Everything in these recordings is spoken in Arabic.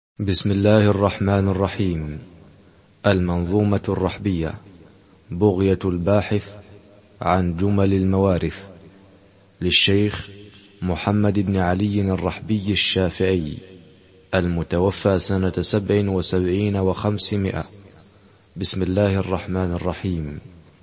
بسم الله الرحمن الرحيم. المنظومة الرحبية، بغية الباحث عن جمل الموارث، للشيخ محمد بن علي الرحبي الشافعي، المتوفى سنة 77 و500. بسم الله الرحمن الرحيم.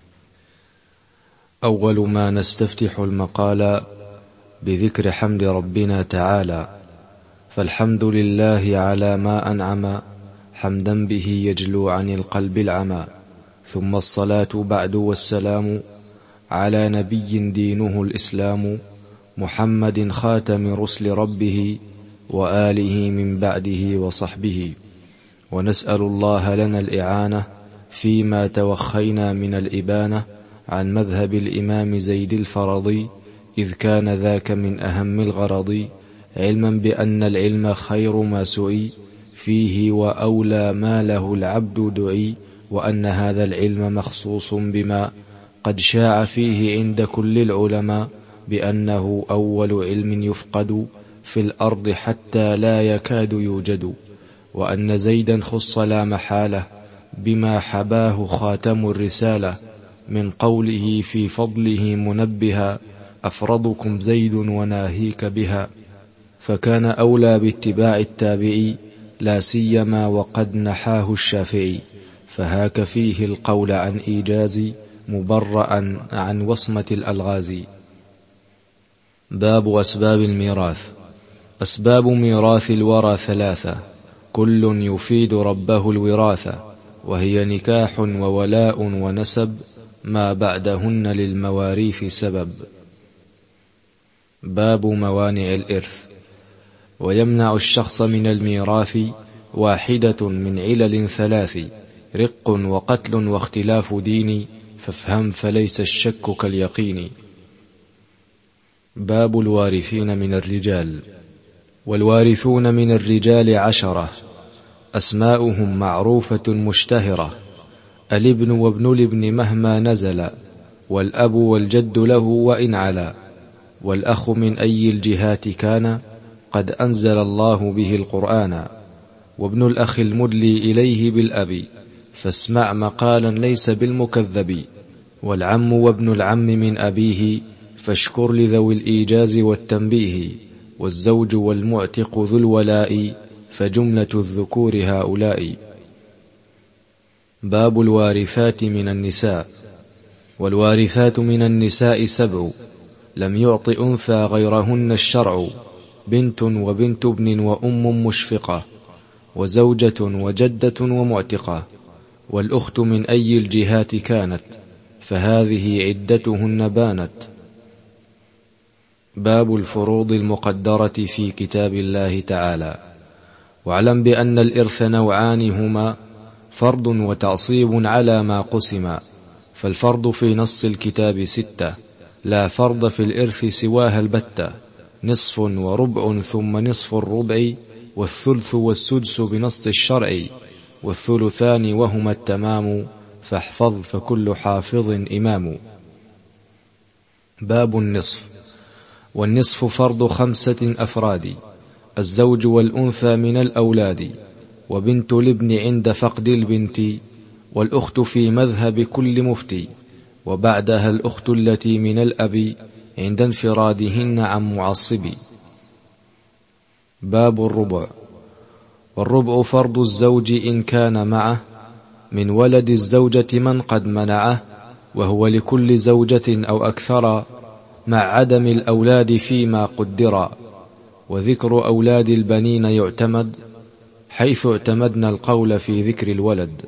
أول ما نستفتح المقال بذكر حمد ربنا تعالى، فالحمد لله على ما أنعم، حمدا به يجلو عن القلب العمى. ثم الصلاة بعد والسلام على نبي دينه الإسلام، محمد خاتم رسل ربه، وآله من بعده وصحبه. ونسأل الله لنا الإعانة فيما توخينا من الإبانة عن مذهب الإمام زيد الفرضي، إذ كان ذاك من أهم الغرض، علما بأن العلم خير ما سئي فيه، وأولى ما له العبد دعي، وأن هذا العلم مخصوص بما قد شاع فيه عند كل العلماء، بأنه أول علم يفقد في الأرض حتى لا يكاد يوجد، وأن زيدا خص لا محالة بما حباه خاتم الرسالة، من قوله في فضله منبها، أفرضكم زيد وناهيك بها. فكان أولى باتباع التابعي، لا سيما وقد نحاه الشافعي، فهاك فيه القول عن إيجاز، مبرأ عن وصمة الألغاز. باب أسباب الميراث. أسباب ميراث الورى ثلاثة، كل يفيد ربه الوراثة، وهي نكاح وولاء ونسب، ما بعدهن للمواريث سبب. باب موانع الإرث. ويمنع الشخص من الميراث واحدة من علل ثلاث، رق وقتل واختلاف دين، فافهم فليس الشك كاليقين. باب الوارثين من الرجال. والوارثون من الرجال 10، أسماؤهم معروفة مشتهرة، الابن وابن الابن مهما نزل، والأب والجد له وإن علا، والأخ من أي الجهات كان، قد أنزل الله به القرآن، وابن الأخ المدلي إليه بالأب، فاسمع مقالا ليس بالمكذب، والعم وابن العم من أبيه، فاشكر لذوي الإيجاز والتنبيه، والزوج والمعتق ذو الولاء، فجملة الذكور هؤلاء. باب الوارثات من النساء. والوارثات من النساء 7، لم يعط أنثى غيرهن الشرع، بنت وبنت ابن وأم مشفقة، وزوجة وجدة ومعتقة، والأخت من أي الجهات كانت، فهذه عدتهن بانت. باب الفروض المقدرة في كتاب الله تعالى. واعلم بأن الإرث نوعان هما، فرض وتعصيب على ما قسم، فالفرض في نص الكتاب 6، لا فرض في الإرث سواها البتة، نصف وربع ثم نصف الربع، والثلث والسدس بنص الشرع، والثلثان وهما التمام، فاحفظ فكل حافظ إمام. باب النصف. والنصف فرض 5 أفراد، الزوج والأنثى من الأولاد، وبنت الابن عند فقد البنت، والأخت في مذهب كل مفتي، وبعدها الأخت التي من الأب عند انفرادهن عن معصب. باب الربع. والربع فرض الزوج إن كان معه من ولد الزوجة من قد منعه، وهو لكل زوجة أو أكثر، مع عدم الأولاد فيما قدر، وذكر أولاد البنين يعتمد، حيث اعتمدنا القول في ذكر الولد.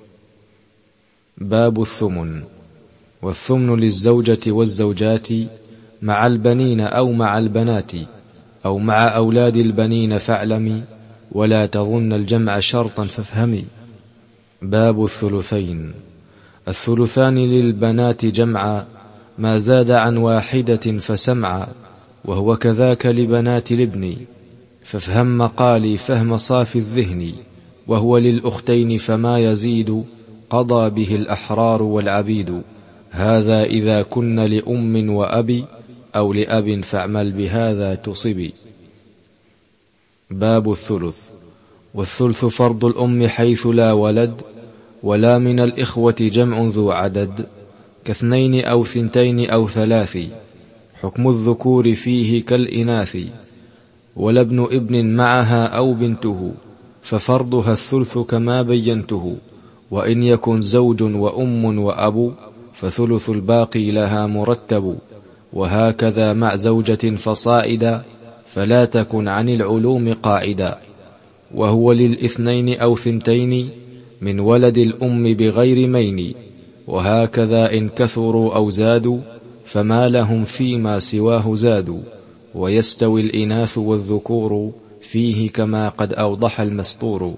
باب الثمن. والثمن للزوجة والزوجات مع البنين أو مع البنات، أو مع أولاد البنين فاعلمي، ولا تظن الجمع شرطا فافهمي. باب الثلثين. الثلثان للبنات جمعا، ما زاد عن واحدة فسمعا، وهو كذاك لبنات الابن، فافهم مقالي فهم صافي الذهن، وهو للأختين فما يزيد، قضى به الأحرار والعبيد، هذا إذا كن لأم وأبي، أو لأب فاعمل بهذا تصبي. باب الثلث. والثلث فرض الأم حيث لا ولد، ولا من الإخوة جمع ذو عدد، كاثنين أو ثنتين أو ثلاث، حكم الذكور فيه كالإناث، ولا ابن ابن معها أو بنته، ففرضها الثلث كما بينته، وإن يكن زوج وأم وأب، فثلث الباقي لها مرتب، وهكذا مع زوجة فصائدا، فلا تكن عن العلوم قاعدا، وهو للإثنين أو ثنتين من ولد الأم بغير مين، وهكذا إن كثروا أو زادوا، فما لهم فيما سواه زادوا، ويستوي الإناث والذكور فيه كما قد أوضح المسطور.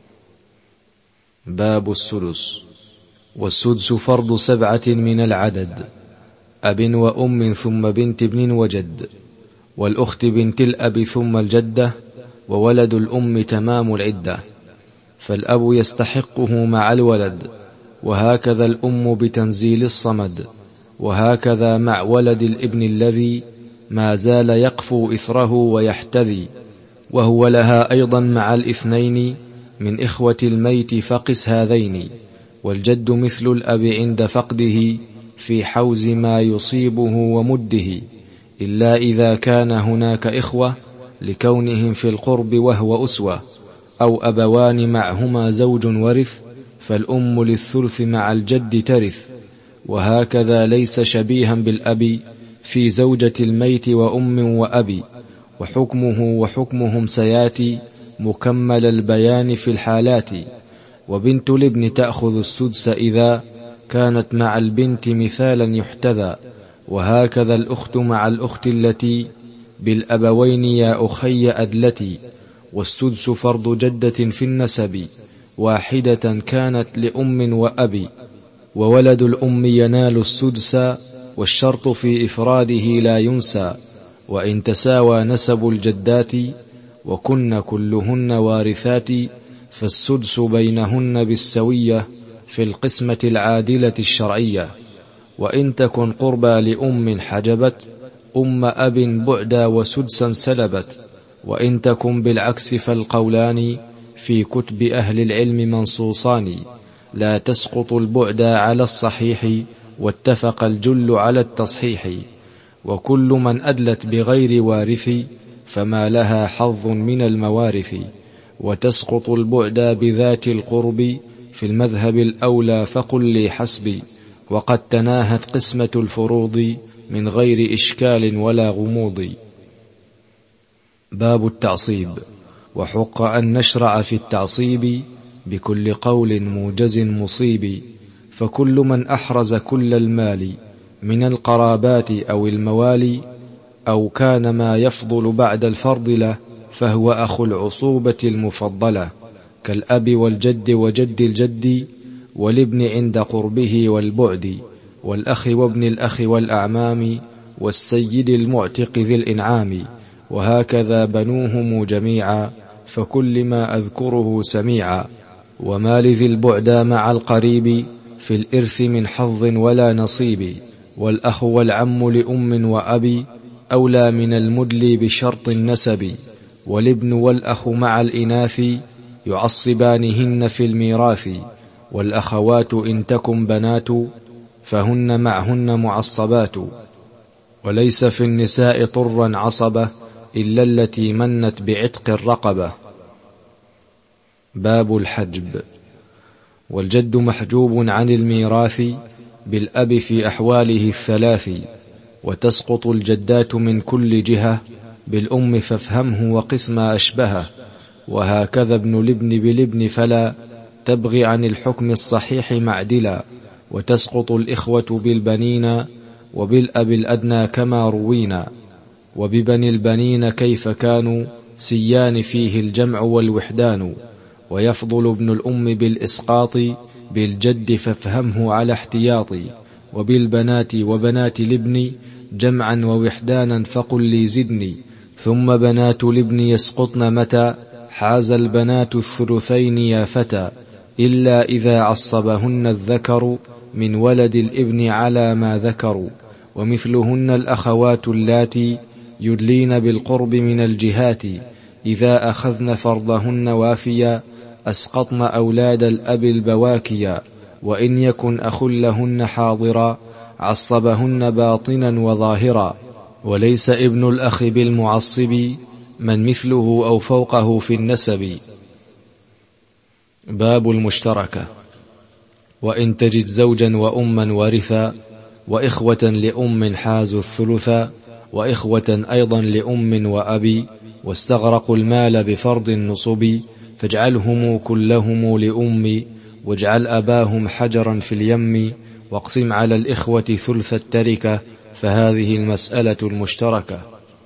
باب السدس. والسدس فرض 7 من العدد، أب وأم ثم بنت ابن وجد، والأخت بنت الأب ثم الجدة، وولد الأم تمام العدة، فالأب يستحقه مع الولد، وهكذا الأم بتنزيل الصمد، وهكذا مع ولد الابن الذي ما زال يقفو إثره ويحتذي، وهو لها أيضا مع الاثنين من إخوة الميت، فقس هذين، والجد مثل الأب عند فقده في حوز ما يصيبه ومده، إلا إذا كان هناك إخوة لكونهم في القرب وهو أسوة، أو أبوان معهما زوج ورث، فالأم للثلث مع الجد ترث، وهكذا ليس شبيها بالأب في زوجة الميت وأم وأبي، وحكمه وحكمهم سياتي مكمل البيان في الحالات. وبنت الابن تأخذ السدس إذا كانت مع البنت مثالا يحتذى، وهكذا الأخت مع الأخت التي بالأبوين يا أخي أدلتي، والسدس فرض جدة في النسب، واحدة كانت لأم وأبي، وولد الأم ينال السدس، والشرط في إفراده لا ينسى، وإن تساوى نسب الجدات وكن كلهن وارثات، فالسدس بينهن بالسوية في القسمة العادلة الشرعية، وإن تكن قربى لأم حجبت أم أب بعدا وسدسا سلبت، وإن تكن بالعكس فالقولان في كتب أهل العلم منصوصان، لا تسقط البعدا على الصحيح، واتفق الجل على التصحيح، وكل من أدلت بغير وارث فما لها حظ من الموارث، وتسقط البعدا بذات القرب في المذهب الأولى، فقل لي حسبي، وقد تناهت قسمة الفروض من غير إشكال ولا غموض. باب التعصيب. وحق أن نشرع في التعصيب بكل قول موجز مصيب، فكل من أحرز كل المال من القرابات أو الموالي، أو كان ما يفضل بعد الفرض له، فهو أخو العصوبة المفضلة، كالأب والجد وجد الجد، والابن عند قربه والبعد، والأخ وابن الأخ والأعمام، والسيد المعتق ذي الإنعام، وهكذا بنوهم جميعا، فكل ما أذكره سميعا، وما لذي البعدا مع القريب في الإرث من حظ ولا نصيب، والأخ والعم لأم وأبي أولى من المدلي بشرط النسب، والابن والأخ مع الإناث يعصبانهن في الميراث، والأخوات إن تكن بنات فهن معهن معصبات، وليس في النساء طرا عصبة إلا التي منت بعتق الرقبة. باب الحجب. والجد محجوب عن الميراث بالأب في أحواله الثلاث، وتسقط الجدات من كل جهة بالأم، فافهمه وقس ما أشبهه، وهكذا ابن الابن بالابن، فلا تبغي عن الحكم الصحيح معدلا، وتسقط الإخوة بالبنين وبالأب الأدنى كما روينا، وببني البنين كيف كانوا سيان فيه الجمع والوحدان، ويفضل ابن الأم بالإسقاط بالجد، فافهمه على احتياطي، وبالبنات وبنات الابن جمعا ووحدانا، فقل لي زدني، ثم بنات الابن يسقطن متى حاز البنات الثلثين يا فتى، إلا إذا عصبهن الذكر من ولد الابن على ما ذكروا، ومثلهن الأخوات اللاتي يدلين بالقرب من الجهات، إذا أخذن فرضهن وافيا أسقطن أولاد الأب البواكيا، وإن يكن أخ لهن حاضرا عصبهن باطنا وظاهرا، وليس ابن الأخ بالمعصب من مثله أو فوقه في النسب. باب المشتركة. وإن تجد زوجا وأما ورثا وإخوة لأم حازوا الثلثا، وإخوة أيضا لأم وأبي واستغرقوا المال بفرض النصب، فاجعلهم كلهم لأم واجعل أباهم حجرا في اليم، واقسم على الإخوة ثلث التركة، فهذه المسألة المشتركة.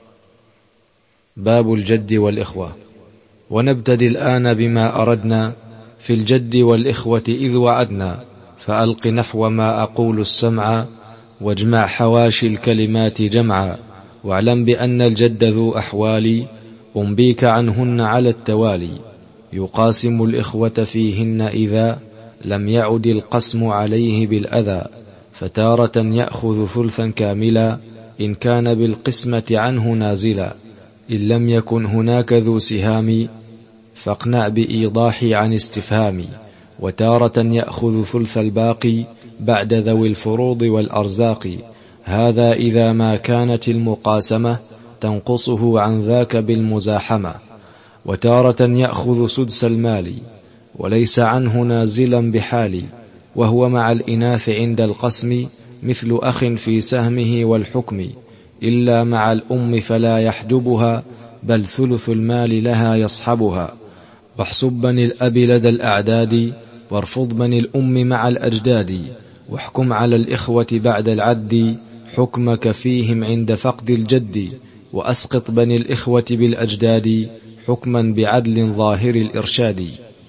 باب الجد والإخوة. ونبتدي الآن بما أردنا في الجد والإخوة إذ وعدنا، فألق نحو ما أقول السمع واجمع حواشي الكلمات جمعا، واعلم بأن الجد ذو أحوال أنبيك عنهن على التوالي، يقاسم الإخوة فيهن إذا لم يعد القسم عليه بالأذى، فتارة يأخذ ثلثا كاملا إن كان بالقسمة عنه نازلا، إن لم يكن هناك ذو سهام فاقنع بإيضاح عن استفهام، وتارة يأخذ ثلث الباقي بعد ذوي الفروض والأرزاق، هذا إذا ما كانت المقاسمة تنقصه عن ذاك بالمزاحمة، وتارة يأخذ سدس المال وليس عنه نازلا بحال، وهو مع الإناث عند القسم مثل أخ في سهمه والحكم، إلا مع الأم فلا يحجبها بل ثلث المال لها يصحبها، واحسب بني الأب لدى الأعداد وارفض بني الأم مع الأجداد، واحكم على الإخوة بعد العد حكمك فيهم عند فقد الجد، وأسقط بني الإخوة بالأجداد حكما بعدل ظاهر الإرشاد.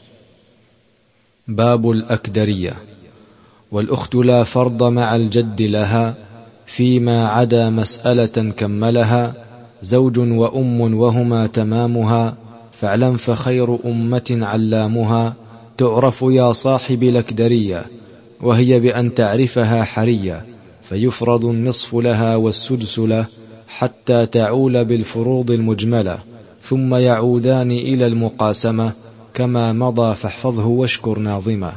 باب الأكدرية. والأخت لا فرض مع الجد لها فيما عدا مسألة كملها، زوج وأم وهما تمامها، فاعلم فخير أمة علامها، تعرف يا صاحب الأكدرية، وهي بأن تعرفها حرية، فيفرض النصف لها والسدس له حتى تعول بالفروض المجملة، ثم يعودان إلى المقاسمة كما مضى، فاحفظه واشكر ناظمه.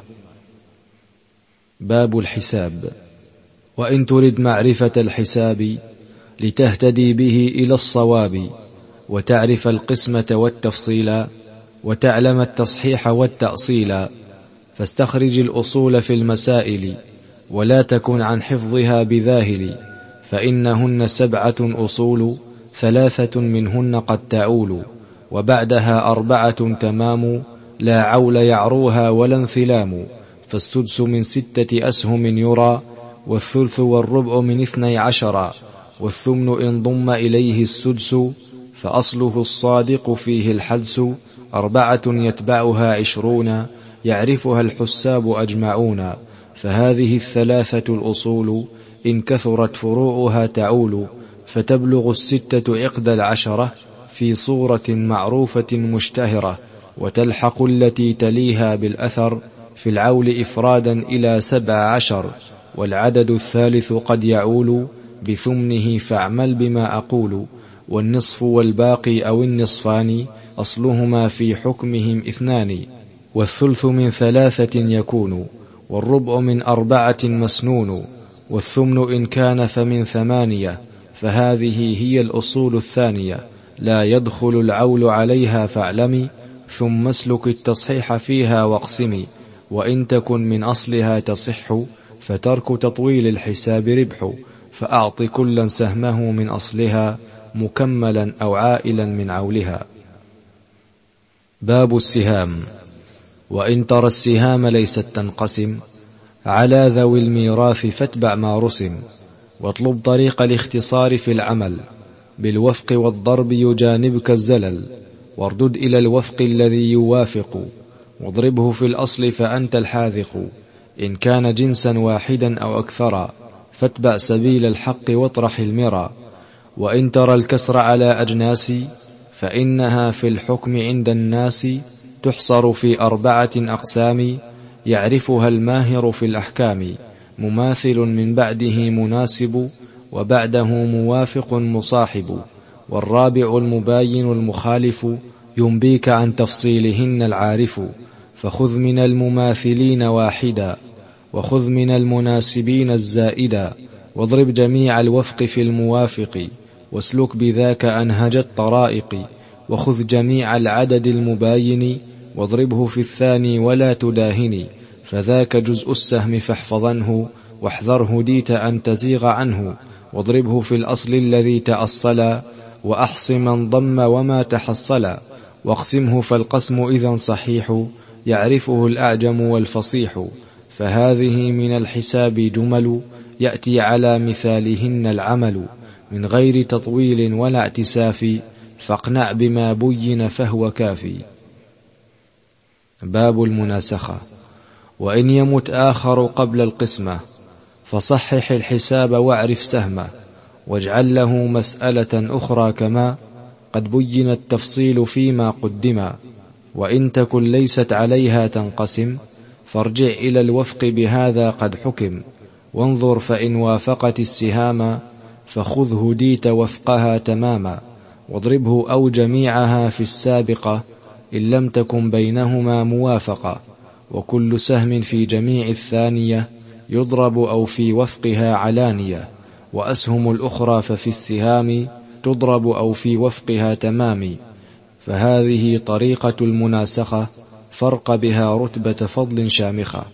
باب الحساب. وإن ترد معرفة الحساب لتهتدي به إلى الصواب، وتعرف القسمة والتفصيل، وتعلم التصحيح والتأصيل، فاستخرج الأصول في المسائل، ولا تكن عن حفظها بذاهل، فإنهن 7 أصول 3 منهن قد تعول، وبعدها 4 تمام، لا عول يعروها ولا انثلام، فالسدس من 6 أسهم يرى، والثلث والربع من 12، والثمن إن ضم إليه السدس، فأصله الصادق فيه الحدس، 4 يتبعها 20 يعرفها الحساب أجمعون، فهذه 3 الأصول إن كثرت فروعها تعول، فتبلغ 6 عقد 10 في صورة معروفة مشتهرة، وتلحق التي تليها بالأثر في العول إفرادا إلى 17، والعدد الثالث قد يعول بثمنه، فاعمل بما أقول، والنصف والباقي أو النصفان أصلهما في حكمهم 2، والثلث من 3 يكون، والربع من 4 مسنون، والثمن إن كان فمن 8، فهذه هي الأصول الثانية، لا يدخل العول عليها فاعلمي، ثم اسلك التصحيح فيها واقسمي، وإن تكن من أصلها تصح فترك تطويل الحساب ربح، فأعط كلا سهمه من أصلها مكملا أو عائلا من عولها. باب السهام. وإن ترى السهام ليست تنقسم على ذوي الميراث فاتبع ما رسم، واطلب طريق الاختصار في العمل، بالوفق والضرب يجانبك الزلل، واردد إلى الوفق الذي يوافق، واضربه في الأصل فأنت الحاذق، إن كان جنسا واحدا أو أكثر فاتبع سبيل الحق واطرح المرى، وإن ترى الكسر على أجناس فإنها في الحكم عند الناس تحصر في 4 أقسام، يعرفها الماهر في الأحكام، مماثل من بعده مناسب، وبعده موافق مصاحب، والرابع المباين المخالف، ينبيك عن تفصيلهن العارف، فخذ من المماثلين واحدا، وخذ من المناسبين الزائدا، واضرب جميع الوفق في الموافق، واسلك بذاك أنهج الطرائق، وخذ جميع العدد المباين، واضربه في الثاني ولا تداهني، فذاك جزء السهم فاحفظنه، واحذره ديت أن تزيغ عنه، واضربه في الأصل الذي تأصلا، وأحص من ضم وما تحصلا، واقسمه فالقسم إذن صحيح، يعرفه الأعجم والفصيح، فهذه من الحساب جمل، يأتي على مثالهن العمل، من غير تطويل ولا اعتساف، فاقنع بما بين فهو كافي. باب المناسخة. وإن يمت آخر قبل القسمة، فصحح الحساب واعرف سهمه، واجعل له مسألة أخرى كما قد بين التفصيل فيما قدم، وإن تكن ليست عليها تنقسم، فارجع إلى الوفق بهذا قد حكم، وانظر فإن وافقت السهام، فخذه ديت وفقها تماما، واضربه أو جميعها في السابقة، إن لم تكن بينهما موافقة، وكل سهم في جميع الثانية يضرب أو في وفقها علانية، وأسهم الأخرى ففي السهام تضرب أو في وفقها تمام، فهذه طريقة المناسخة، فرق بها رتبة فضل شامخة.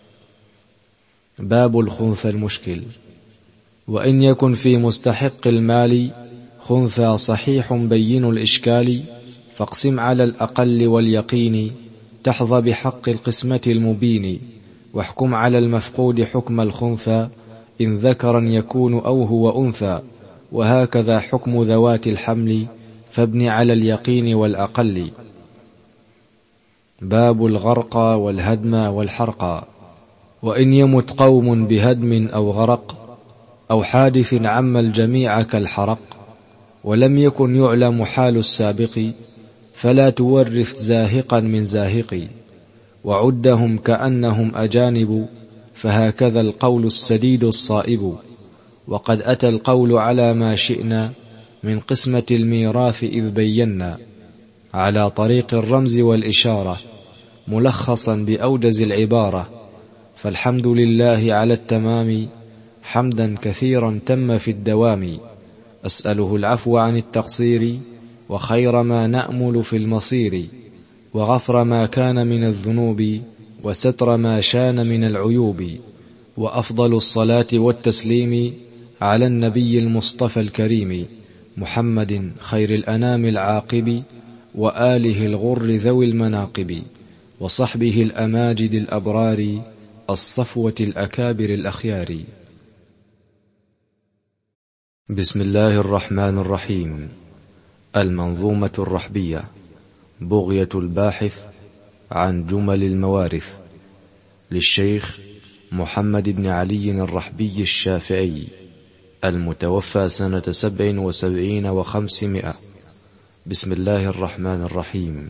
باب الخنثى المشكل. وإن يكن في مستحق المال خنثى صحيح بين الإشكال، فاقسم على الأقل واليقين، تحظى بحق القسمة المبين، واحكم على المفقود حكم الخنثى، إن ذكرا يكون أو هو أنثى، وهكذا حكم ذوات الحمل، فابن على اليقين والأقل. باب الغرق والهدم والحرق. وإن يمت قوم بهدم أو غرق، أو حادث عم الجميع كالحرق، ولم يكن يعلم حال السابق، فلا تورث زاهقا من زاهق، وعدهم كأنهم أجانب، فهكذا القول السديد الصائب. وقد أتى القول على ما شئنا من قسمة الميراث إذ بينا، على طريق الرمز والإشارة، ملخصا بأوجز العبارة، فالحمد لله على التمام، حمدا كثيرا تم في الدوام، أسأله العفو عن التقصير، وخير ما نأمل في المصير، وغفر ما كان من الذنوب، وستر ما شان من العيوب، وأفضل الصلاة والتسليم على النبي المصطفى الكريم، محمد خير الأنام العاقب، وآله الغر ذوي المناقب، وصحبه الأماجد الأبرار، الصفوة الأكابر الأخيار. بسم الله الرحمن الرحيم. المنظومة الرحبية، بغية الباحث عن جمل الموارث، للشيخ محمد بن علي الرحبي الشافعي، المتوفى سنة 77 و500. بسم الله الرحمن الرحيم.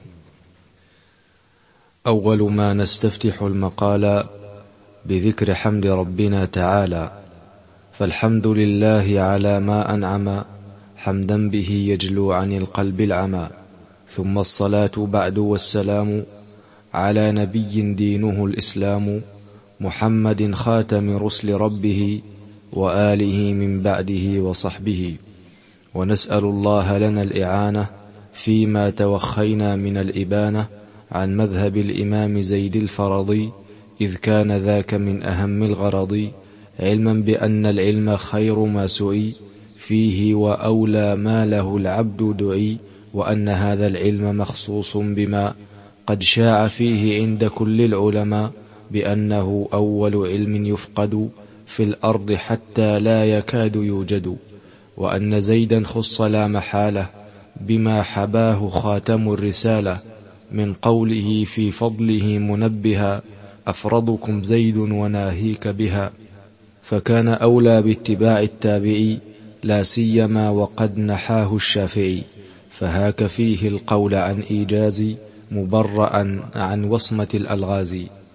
أول ما نستفتح المقال بذكر حمد ربنا تعالى، فالحمد لله على ما أنعم، حمدا به يجلو عن القلب العمى، ثم الصلاة بعد والسلام على نبي دينه الإسلام، محمد خاتم رسل ربه، وآله من بعده وصحبه، ونسأل الله لنا الإعانة فيما توخينا من الإبانة عن مذهب الإمام زيد الفرضي، إذ كان ذاك من أهم الغرض، علما بأن العلم خير ما سئي فيه، وأولى ما له العبد دعي، وأن هذا العلم مخصوص بما قد شاع فيه عند كل العلماء، بأنه أول علم يفقد في الأرض حتى لا يكاد يوجد، وأن زيدا خص لا محالة بما حباه خاتم الرسالة، من قوله في فضله منبها، أفرضكم زيد وناهيك بها، فكان أولى باتباع التابعي، لا سيما وقد نحاه الشافعي، فهاك فيه القول عن إيجاز، مبرأ عن وصمة الألغاز.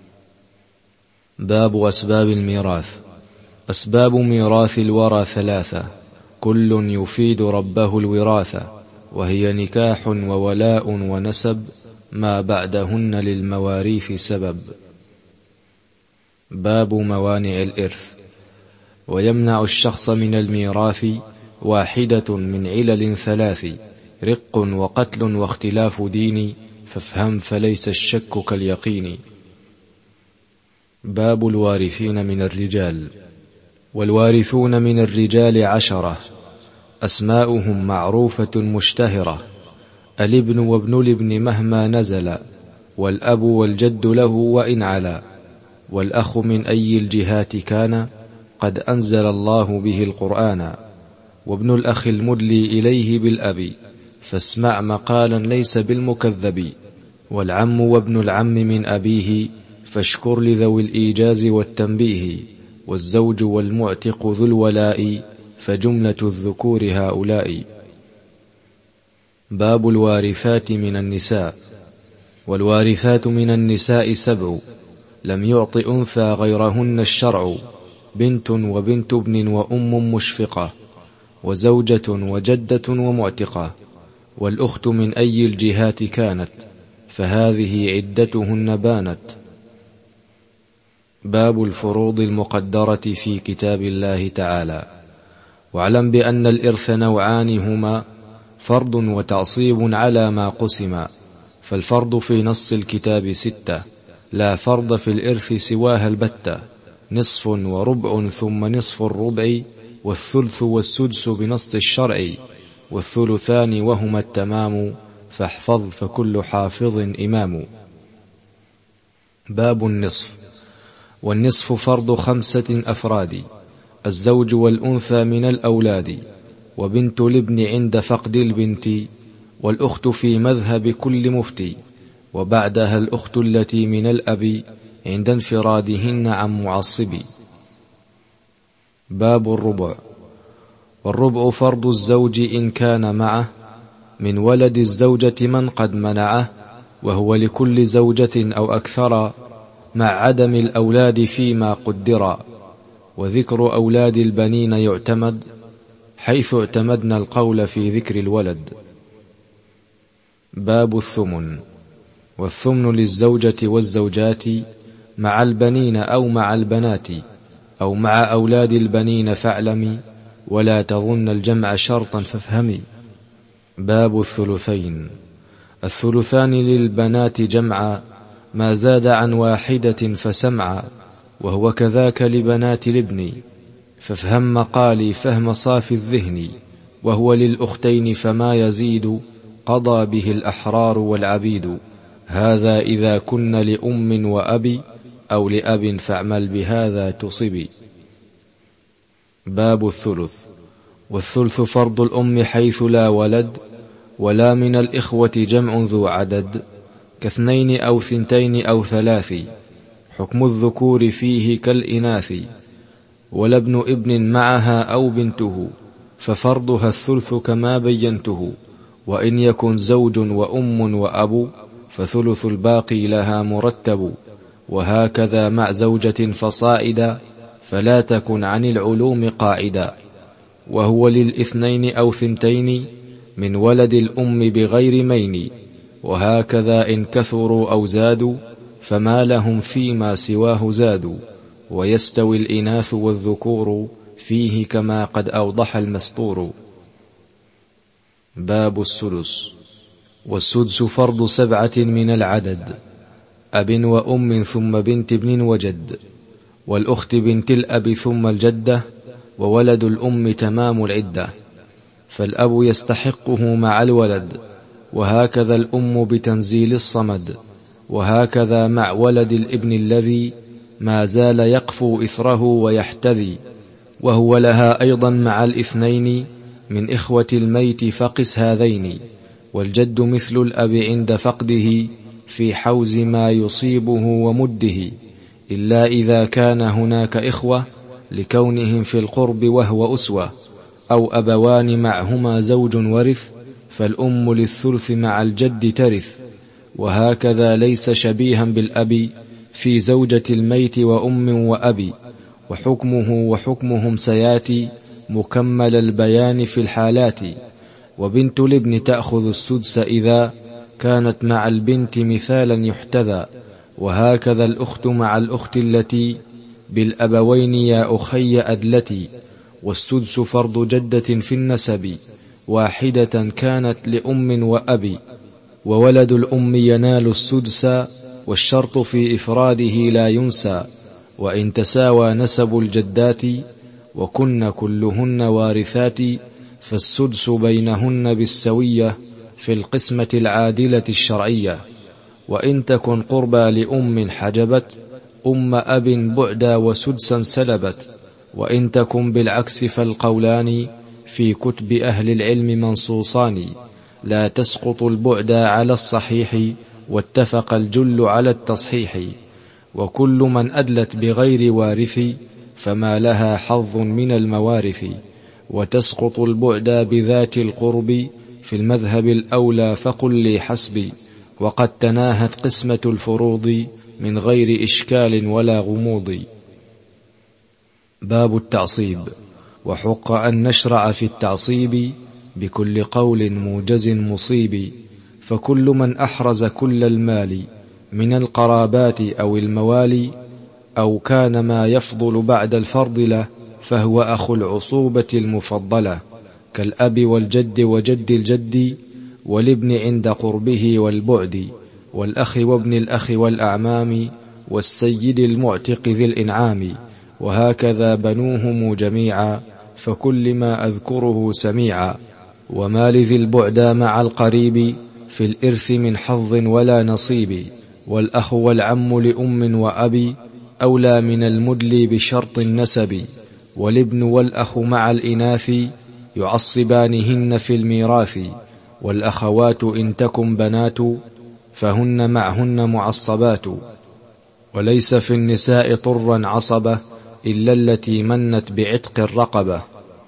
باب أسباب الميراث. أسباب ميراث الورى ثلاثة، كل يفيد ربه الوراثة، وهي نكاح وولاء ونسب ما بعدهن للمواريث سبب. باب موانع الإرث. ويمنع الشخص من الميراث واحدة من علل ثلاث: رق وقتل واختلاف دين، فافهم فليس الشك كاليقين. باب الوارثين من الرجال. والوارثون من الرجال 10، أسماؤهم معروفة مشتهرة: الابن وابن الابن مهما نزل، والأب والجد له وإن علا، والأخ من أي الجهات كان قد أنزل الله به القرآن، وابن الأخ المدلي إليه بالأب، فاسمع مقالا ليس بالمكذب، والعم وابن العم من أبيه، فاشكر لذوي الإيجاز والتنبيه، والزوج والمعتق ذو الولاء، فجملة الذكور هؤلاء. باب الوارثات من النساء. والوارثات من النساء 7، لم يعط أنثى غيرهن الشرع: بنت وبنت ابن وأم مشفقة، وزوجة وجدة ومعتقة، والأخت من أي الجهات كانت، فهذه عدتهن بانت. باب الفروض المقدرة في كتاب الله تعالى. واعلم بأن الإرث نوعان هما: فرض وتعصيب على ما قسم. فالفرض في نص الكتاب 6، لا فرض في الإرث سواها البتة: نصف وربع ثم نصف الربع، والثلث والسدس بنص الشرع، والثلثان وهما التمام، فاحفظ فكل حافظ إمام. باب النصف. والنصف فرض 5 أفراد: الزوج والأنثى من الأولاد، وبنت الابن عند فقد البنت، والأخت في مذهب كل مفتي، وبعدها الأخت التي من الأب عند انفرادهن عن معصب. باب الربع. والربع فرض الزوج إن كان معه من ولد الزوجة من قد منعه، وهو لكل زوجة أو أكثر، مع عدم الأولاد فيما قدر، وذكر أولاد البنين يعتمد، حيث اعتمدنا القول في ذكر الولد. باب الثمن. والثمن للزوجة والزوجات مع البنين أو مع البنات، أو مع أولاد البنين فاعلمي، ولا تظن الجمع شرطا فافهمي. باب الثلثين. الثلثان للبنات جمعا، ما زاد عن واحدة فسمعا، وهو كذاك لبنات الابن، فافهم مقالي فهم صافي الذهن، وهو للأختين فما يزيد، قضى به الأحرار والعبيد، هذا إذا كن لأم وأبي، أو لأب فاعمل بهذا تصبي. باب الثلث. والثلث فرض الأم حيث لا ولد، ولا من الإخوة جمع ذو عدد، كاثنين أو ثنتين أو 3، حكم الذكور فيه كالإناث، ولا ابن ابن معها أو بنته، ففرضها الثلث كما بينته، وإن يكن زوج وأم وأب، فثلث الباقي لها مرتب، وهكذا مع زوجة فصائدا، فلا تكن عن العلوم قاعدا، وهو للإثنين أو ثنتين من ولد الأم بغير مين، وهكذا إن كثروا أو زادوا، فما لهم فيما سواه زادوا، ويستوي الإناث والذكور فيه كما قد أوضح المسطور. باب السدس. والسدس فرض 7 من العدد: أب وأم ثم بنت ابن وجد، والأخت بنت الأب ثم الجدة، وولد الأم تمام العدة، فالأب يستحقه مع الولد، وهكذا الأم بتنزيل الصمد، وهكذا مع ولد الابن الذي ما زال يقفو إثره ويحتذي، وهو لها أيضا مع الاثنين من إخوة الميت، فقس هذين، والجد مثل الأب عند فقده في حوز ما يصيبه ومده، إلا إذا كان هناك إخوة لكونهم في القرب وهو أسوة، أو أبوان معهما زوج ورث، فالأم للثلث مع الجد ترث، وهكذا ليس شبيها بالأب في زوجة الميت وأم وأبي، وحكمه وحكمهم سياتي مكمل البيان في الحالات، وبنت الابن تأخذ السدس إذا كانت مع البنت مثالا يحتذى، وهكذا الأخت مع الأخت التي بالأبوين يا أخي أدلتي، والسدس فرض جدة في النسب واحدة كانت لأم وأبي، وولد الأم ينال السدس والشرط في إفراده لا ينسى، وإن تساوى نسب الجدات وكن كلهن وارثات فالسدس بينهن بالسوية في القسمة العادلة الشرعية، وإن تكن قربى لأم حجبت أم أب بعدا وسدسا سلبت، وإن تكن بالعكس فالقولان في كتب أهل العلم منصوصان، لا تسقط البعدا على الصحيح واتفق الجل على التصحيح، وكل من أدلت بغير وارث فما لها حظ من الموارث، وتسقط البعدا بذات القرب في المذهب الأولى فقل لي حسبي، وقد تناهت قسمة الفروض من غير إشكال ولا غموض. باب التعصيب. وحق أن نشرع في التعصيب بكل قول موجز مصيب، فكل من أحرز كل المال من القرابات أو الموالي أو كان ما يفضل بعد الفرض له فهو أخو العصوبة المفضلة، كالأب والجد وجد الجد والابن عند قربه والبعد، والأخ وابن الأخ والأعمام والسيد المعتق ذي الإنعام، وهكذا بنوهم جميعا فكل ما أذكره سميعا، وما لذي البعدا مع القريب في الإرث من حظ ولا نصيب، والأخ والعم لأم وأبي أولى من المدلي بشرط النسب، والابن والأخ مع الإناث يعصبانهن في الميراث، والأخوات إن تكن بنات فهن معهن معصبات، وليس في النساء طرا عصبة إلا التي منت بعتق الرقبة.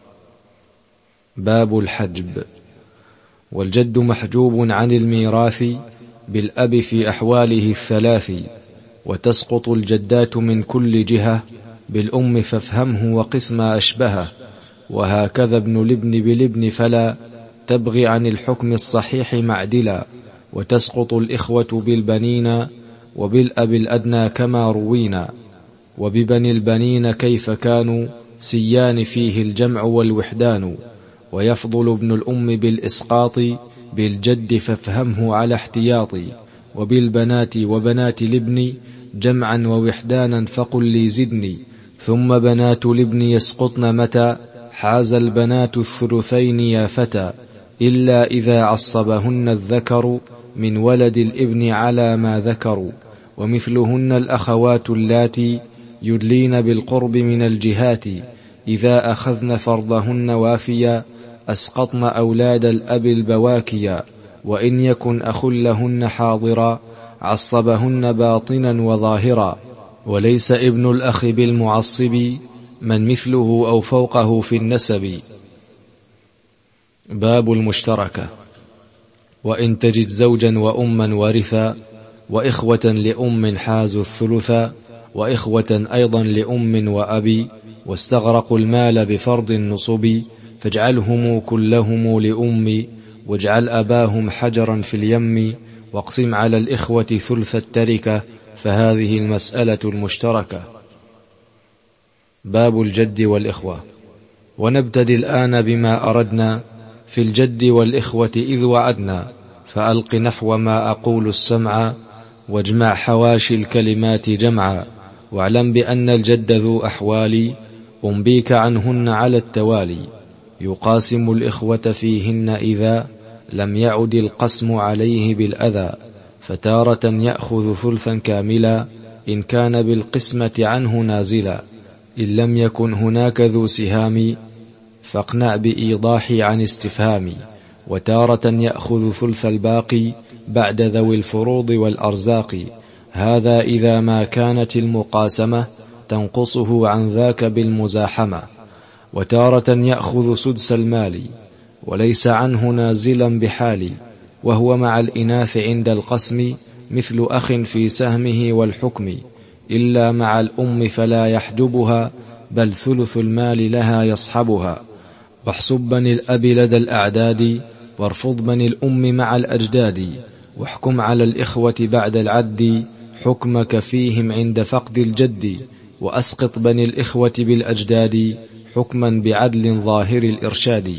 باب الحجب. والجد محجوب عن الميراث بالأب في أحواله الثلاث، وتسقط الجدات من كل جهة بالأم فافهمه وقس ما أشبهه، وهكذا ابن الابن بالابن فلا تبغي عن الحكم الصحيح معدلا، وتسقط الإخوة بالبنين وبالأب الأدنى كما روينا، وببني البنين كيف كانوا سيان فيه الجمع والوحدان، ويفضل ابن الأم بالإسقاط بالجد فافهمه على احتياطي، وبالبنات وبنات الابن جمعا ووحدانا فقل لي زدني، ثم بنات الابن يسقطن متى حاز البنات الثلثين يا فتى، إلا إذا عصبهن الذكر من ولد الابن على ما ذكروا، ومثلهن الأخوات اللاتي يدلين بالقرب من الجهات، إذا أخذن فرضهن وافيا أسقطن أولاد الأب البواكيا، وإن يكن أخ لهن حاضرا عصبهن باطنا وظاهرا، وليس ابن الأخ بالمعصب من مثله أو فوقه في النسب. باب المشتركة. وإن تجد زوجا وأما ورثا وإخوة لأم حازوا الثلثا، وإخوة أيضا لأم وأبي واستغرقوا المال بفرض النصب، فاجعلهم كلهم لأم واجعل أباهم حجرا في اليم، واقسم على الإخوة ثلث التركة فهذه المسألة المشتركة. باب الجد والإخوة. ونبتدي الآن بما أردنا في الجد والإخوة إذ وعدنا، فألق نحو ما أقول السمع واجمع حواشي الكلمات جمعا، واعلم بأن الجد ذو أحوال أنبيك عنهن على التوالي، يقاسم الإخوة فيهن إذا لم يعد القسم عليه بالأذى، فتارة يأخذ ثلثا كاملا إن كان بالقسمة عنه نازلا، إن لم يكن هناك ذو سهام فاقنع بإيضاحي عن استفهامي، وتارة يأخذ ثلث الباقي بعد ذوي الفروض والأرزاق، هذا إذا ما كانت المقاسمة تنقصه عن ذاك بالمزاحمة، وتارة يأخذ سدس المال وليس عنه نازلا بحال، وهو مع الإناث عند القسم مثل أخ في سهمه والحكم، إلا مع الأم فلا يحجبها بل ثلث المال لها يصحبها، واحسب بني الأب لدى الأعداد وارفض بني الأم مع الأجداد، واحكم على الإخوة بعد العد، حكمك فيهم عند فقد الجد، وأسقط بني الإخوة بالأجداد، حكما بعدل ظاهر الإرشاد.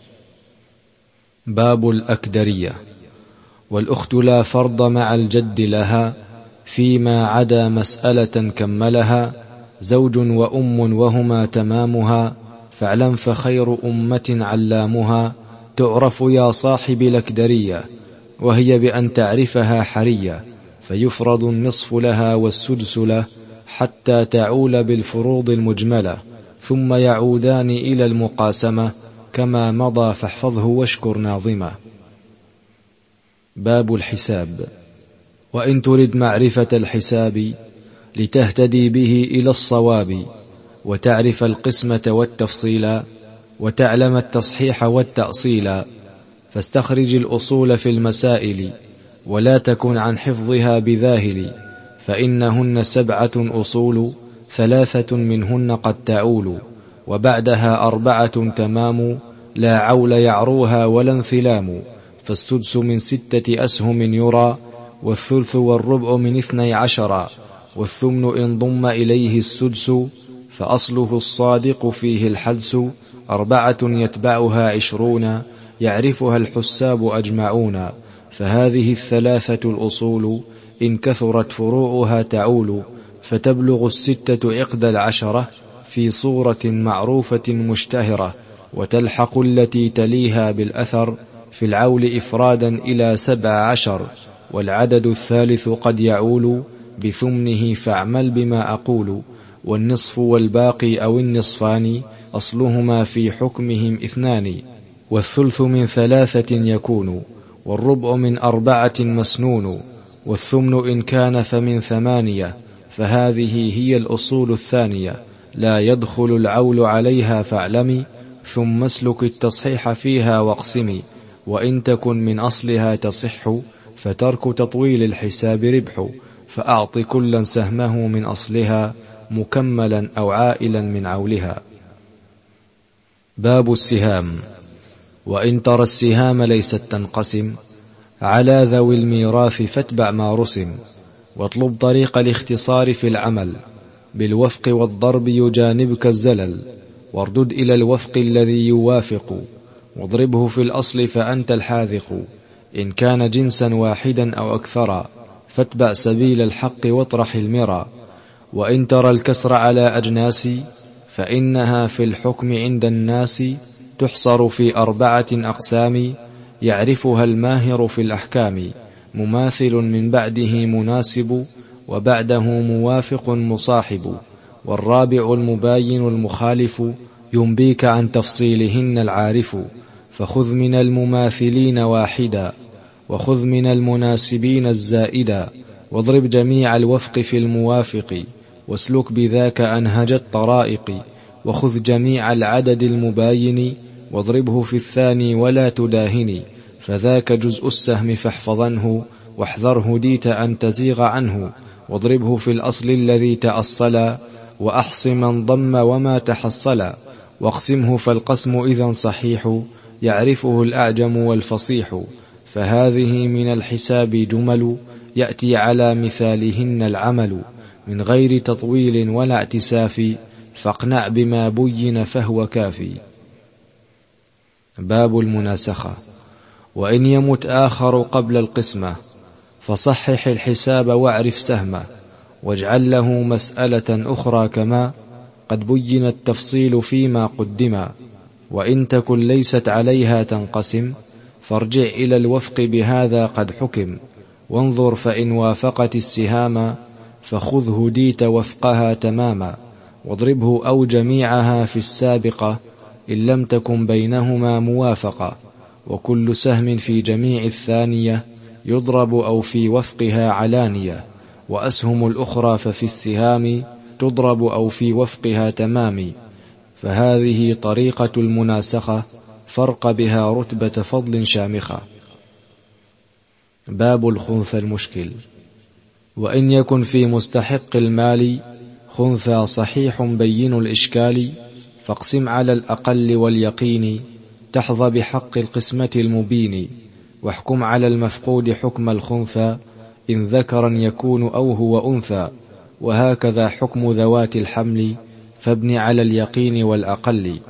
باب الأكدرية. والأخت لا فرض مع الجد لها، فيما عدا مسألة كملها، زوج وأم وهما تمامها، فاعلم فخير أمة علامها، تعرف يا صاحب الأكدرية، وهي بأن تعرفها حرية، فيفرض النصف لها والسدس له، حتى تعول بالفروض المجملة، ثم يعودان إلى المقاسمة، كما مضى فاحفظه واشكر ناظمه. باب الحساب. وإن ترد معرفة الحساب، لتهتدي به إلى الصواب، وتعرف القسمة والتفصيل، وتعلم التصحيح والتأصيل، فاستخرج الأصول في المسائل، ولا تكن عن حفظها بذاهل، فإنهن 7 أصول، 3 منهن قد تعول، وبعدها 4 تمام، لا عول يعروها ولا انثلام، فالسدس من 6 أسهم يرى، والثلث والربع من 12، والثمن إن ضم إليه السدس، فأصله الصادق فيه الحدس، 4 يتبعها 20، يعرفها الحساب أجمعون، فهذه 3 الأصول، إن كثرت فروعها تعول، فتبلغ 6 عقد 10، في صورة معروفة مشتهرة، وتلحق التي تليها بالأثر، في العول إفرادا إلى 17، والعدد الثالث قد يعول، بثمنه فاعمل بما أقول، والنصف والباقي أو النصفان، أصلهما في حكمهم 2، والثلث من 3 يكون، والربع من 4 مسنون، والثمن إن كان فمن 8، فهذه هي الأصول الثانية، لا يدخل العول عليها فاعلمي، ثم اسلك التصحيح فيها واقسمي، وإن تكن من أصلها تصح، فترك تطويل الحساب ربح، فأعط كلا سهمه من أصلها، مكملا أو عائلا من عولها. باب السهام. وإن ترى السهام ليست تنقسم على ذوي الميراث، فاتبع ما رسم، واطلب طريق الاختصار في العمل، بالوفق والضرب يجانبك الزلل، واردد إلى الوفق الذي يوافق، واضربه في الأصل فأنت الحاذق، إن كان جنسا واحدا أو أكثر، فاتبع سبيل الحق واطرح المرى. وإن ترى الكسر على أجناس، فإنها في الحكم عند الناس، تحصر في 4 أقسام، يعرفها الماهر في الأحكام، مماثل من بعده مناسب، وبعده موافق مصاحب، والرابع المباين المخالف، ينبيك عن تفصيلهن العارف، فخذ من المماثلين واحدا، وخذ من المناسبين الزائدا، واضرب جميع الوفق في الموافق، واسلك بذاك أنهج الطرائق، وخذ جميع العدد المباين، واضربه في الثاني ولا تداهني، فذاك جزء السهم فاحفظنه، واحذره ديت أن تزيغ عنه، واضربه في الأصل الذي تأصلا، وأحص من ضم وما تحصلا، واقسمه فالقسم إذن صحيح، يعرفه الأعجم والفصيح، فهذه من الحساب جمل، يأتي على مثالهن العمل، من غير تطويل ولا اعتساف، فاقنع بما بين فهو كافي. باب المناسخة. وإن يمت آخر قبل القسمة، فصحح الحساب واعرف سهمه، واجعل له مسألة أخرى كما قد بين التفصيل فيما قدم، وإن تكن ليست عليها تنقسم، فارجع إلى الوفق بهذا قد حكم، وانظر فإن وافقت السهام، فخذه ديت وفقها تماما، واضربه أو جميعها في السابقة، إن لم تكن بينهما موافقة، وكل سهم في جميع الثانية يضرب أو في وفقها علانية، وأسهم الأخرى ففي السهام تضرب أو في وفقها تمام، فهذه طريقة المناسخة، فرق بها رتبة فضل شامخة. باب الخنثى المشكل. وإن يكن في مستحق المال خنثى صحيح بين الإشكال، فاقسم على الأقل واليقين، تحظى بحق القسمة المبين، واحكم على المفقود حكم الخنثى، إن ذكرا يكون أو هو أنثى، وهكذا حكم ذوات الحمل، فابن على اليقين والأقل.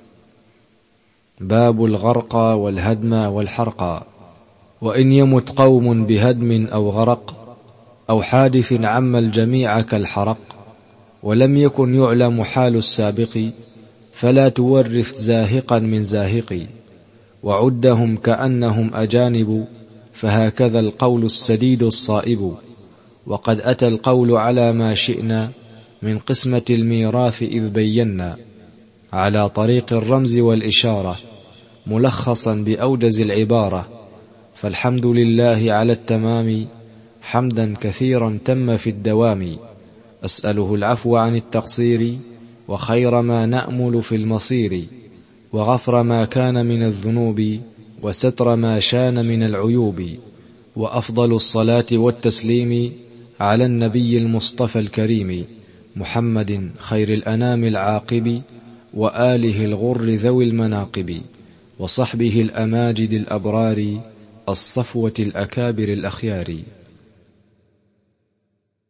باب الغرق والهدم والحرق. وإن يمت قوم بهدم أو غرق أو حادث عم الجميع كالحرق، ولم يكن يعلم حال السابق، فلا تورث زاهقا من زاهق، وعدهم كأنهم أجانب، فهكذا القول السديد الصائب. وقد أتى القول على ما شئنا من قسمة الميراث إذ بينا، على طريق الرمز والإشارة، ملخصا بأوجز العبارة. فالحمد لله على التمام، حمدا كثيرا تم في الدوام، أسأله العفو عن التقصير، وخير ما نأمل في المصير، وغفر ما كان من الذنوب، وستر ما شان من العيوب. وأفضل الصلاة والتسليم على النبي المصطفى الكريم، محمد خير الأنام العاقب، وآله الغر ذوي المناقب، وصحبه الأماجد الأبرار، الصفوة الأكابر الأخيار.